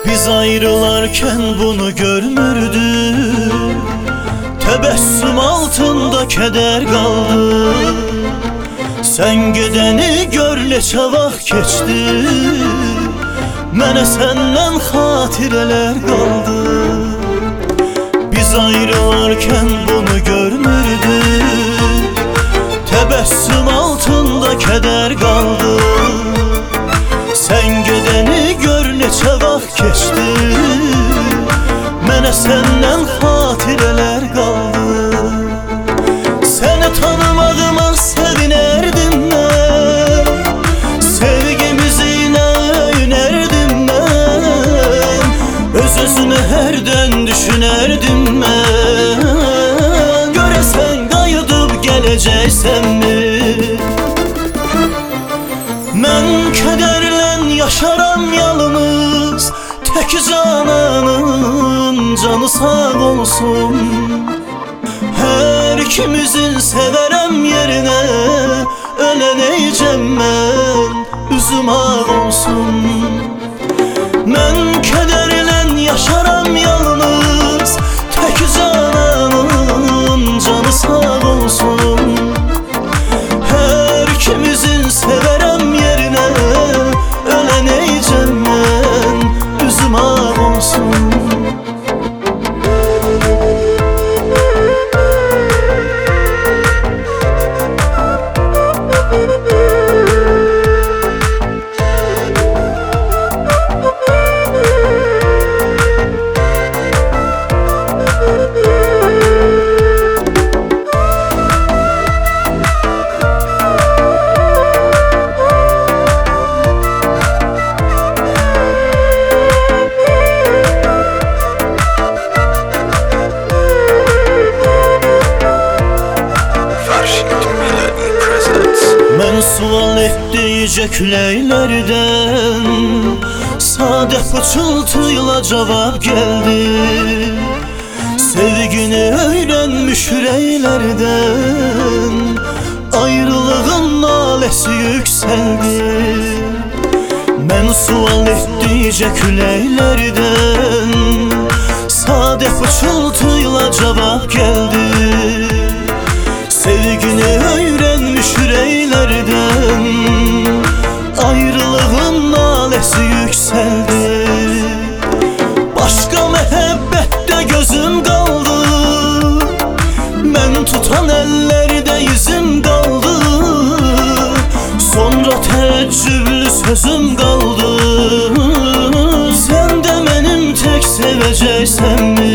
Biz ayrılarken bunu görmürdük. Tebessüm altında keder kaldı. Sen gideni gör neçə vaxt keçdi. Mənə səndən xatirələr qaldı. Biz ayrılarken bunu görmürdük. Tebessüm altında keder kaldı. Sen gideni gör neçə vaxt keçdi. Mənə səndən xatirələr qaldı. Səni tanımağıma sevinərdim mən. Sevgimizlə öyünərdim mən. Öz-özümə hərdən düşünərdim mən. Görəsən qayıdıb gələcəksənmi? Mən kədərlə yaşaram yalnız. Tək cananın canı sağ olsun. Hər ikimizin sevərəm yerinə. Ölənəcəm mən, üzüm ağ olsun. Mən kədərlə yaşaram yalnız. Tək cananın canı sağ olsun. Hər ikimizin sevərəm yerinə. Ölənəcəm mən, üzüm ağ olsun. Mən sual etdikcə küləklərdən sadə pıçıltıyla cavab gəldi. Sevgini öyrənmiş ürəklərdən ayrılığın naləsi yüksəldi. Mən sual etdikcə küləklərdən sadə pıçıltıyla cavab gəldi. Sevgini öyrənmiş ürəklərdən ayrılığın naləsi yüksəldi. Başqa məhəbbətdə gözüm qaldı. Mən tutan əllərdə izim qaldı. Sonra təəccüblü sözüm qaldı. Sən də mənim tək sevəcəksənmi?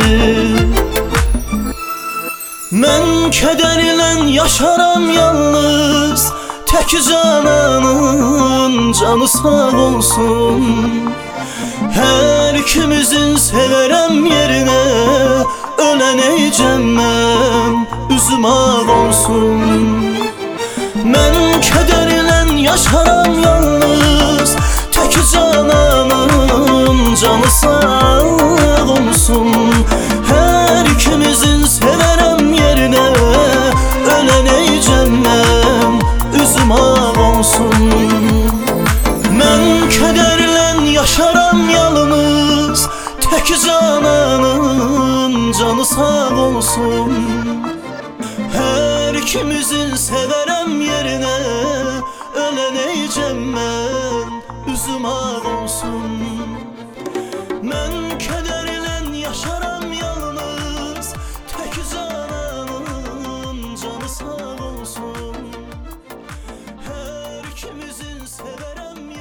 Mən kədərlə yaşaram yalnız. Tək cananın canı sağ olsun. Hər ikimizin sevərəm yerinə. Ölənəcəm mən, üzüm ağ olsun. Mən kədərlə yaşaram yalnız. Tək cananın canı sağ olsun. Hər ikimizin sevərəm yerinə. Ölənəcəm mən, üzüm ağ olsun. Mən kədərlə yaşaram yalnız. Tək cananın canı sağ olsun. Hər ikimizin sevərəm yerinə. Ölənəcəm mən, üzüm ağ olsun. Mən kədərlə yaşaram yalnız. Tək cananın canı sağ olsun. Hər ikimizin sevərəm